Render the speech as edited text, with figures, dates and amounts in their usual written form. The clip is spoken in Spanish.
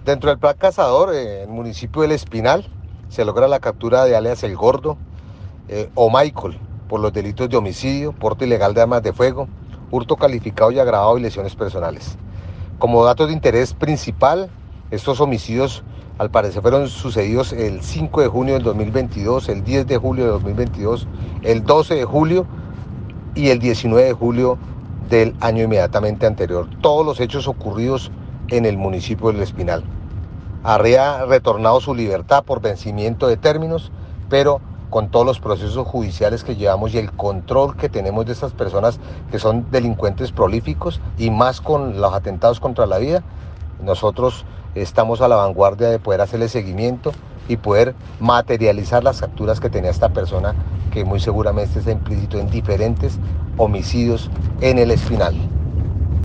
Dentro del Plan Cazador, en el municipio del Espinal, se logra la captura de alias El Gordo o Michael por los delitos de homicidio, porte ilegal de armas de fuego, hurto calificado y agravado y lesiones personales. Como datos de interés principal, estos homicidios al parecer fueron sucedidos el 5 de junio del 2022, el 10 de julio de 2022, el 12 de julio y el 19 de julio del año inmediatamente anterior. Todos los hechos ocurridos en el municipio del Espinal. Habría retornado su libertad por vencimiento de términos, pero con todos los procesos judiciales que llevamos y el control que tenemos de estas personas que son delincuentes prolíficos y más con los atentados contra la vida, nosotros estamos a la vanguardia de poder hacerle seguimiento y poder materializar las capturas que tenía esta persona que muy seguramente está implícito en diferentes homicidios en el Espinal.